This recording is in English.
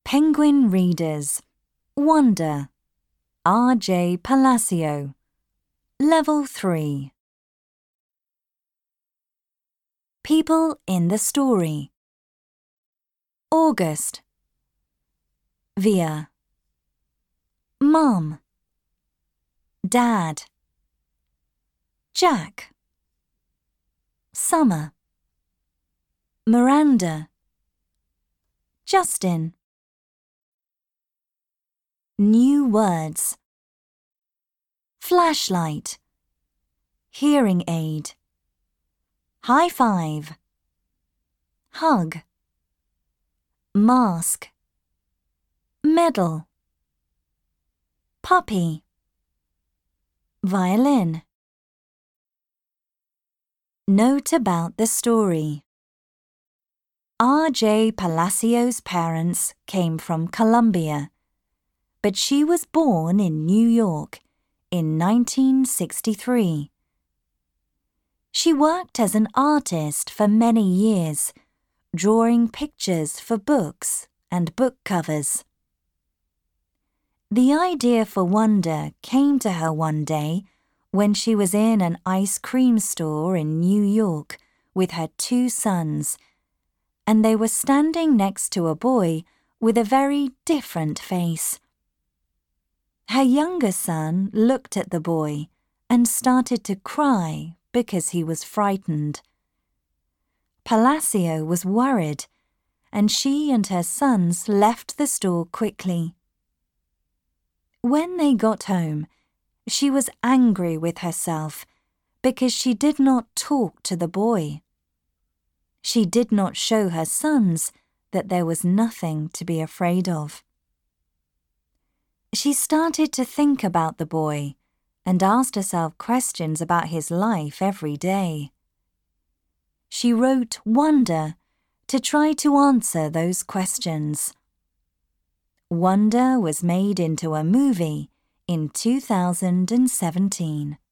Penguin Readers. Wonder. R.J. Palacio. Level 3. People in the story. August. Via. Mom. Dad. Jack. Summer. Miranda. Justin. New words. Flashlight. Hearing aid. High five. Hug. Mask. Medal. Puppy. Violin. Note about the story. R.J. Palacio's parents came from Colombia, but she was born in New York in 1963. She worked as an artist for many years, drawing pictures for books and book covers. The idea for Wonder came to her one day when she was in an ice cream store in New York with her 2 sons, and they were standing next to a boy with a very different face. Her younger son looked at the boy and started to cry because he was frightened. Palacio was worried, and she and her sons left the store quickly. When they got home, she was angry with herself because she did not talk to the boy. She did not show her sons that there was nothing to be afraid of. She started to think about the boy and asked herself questions about his life every day. She wrote Wonder to try to answer those questions. Wonder was made into a movie in 2017.